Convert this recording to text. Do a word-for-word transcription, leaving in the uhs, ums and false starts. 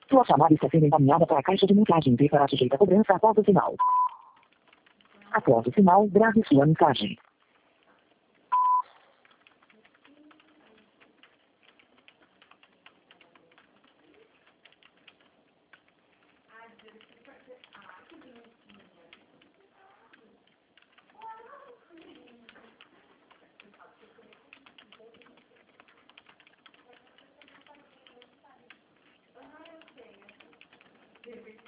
Sua chamada está sendo encaminhada para a caixa de mensagem e será sujeita a cobrança após o sinal. Após o sinal, grave sua mensagem. Thank you.